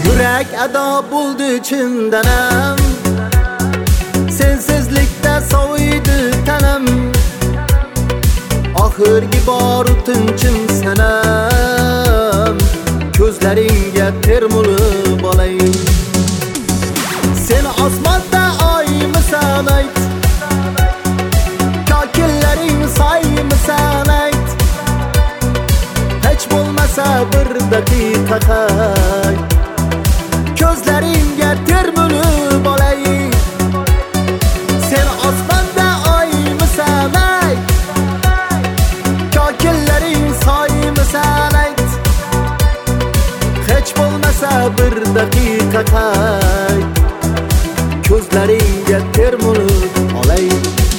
Yürek ado buldu chindanam, sensizlikda soviydi tanam. Oxirgi bor tinchim sanam, ko'zlaringga termulib olay. Sen osmonda oymisan ayt, kokillaring soymisan ayt. Hech bo'lmasa bir daqiqa qay, ko'zlaringga termulib olay. Sen osmonda oymisan ayt, kokillaring soymisan ayt. Hech bo'lmasa bir daqiqa qay, ko'zlaringga termulib olay.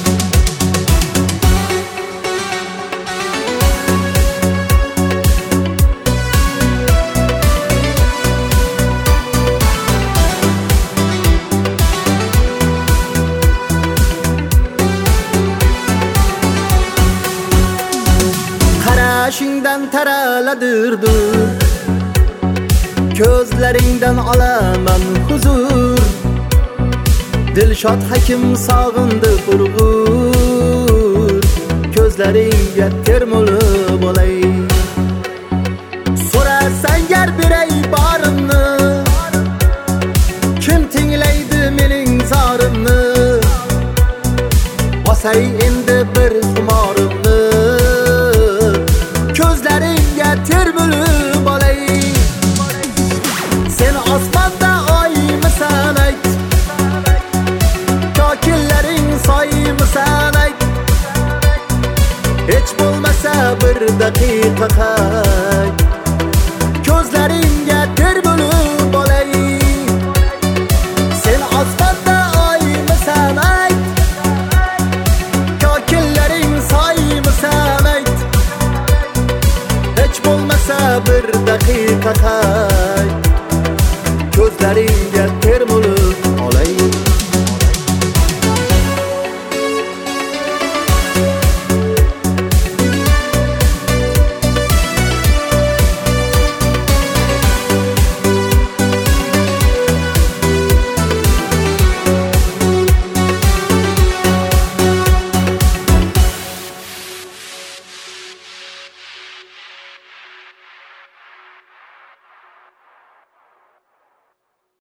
Qarashingdan taraladirdim, ko'zlaringdan olaman huzur. Dilshod hakim sog'indi urg'ur, ko'zlaringga termulib olay. So'rasang gar beray borimni, kim tinglaydi mening zorimni? Osay endi bir xumorimni, ko'zlaringga termulib olay. Sen osmonda oymisan ayt, kokillaring soymisan ayt. Hech bo'lmasa bir daqiqa qay,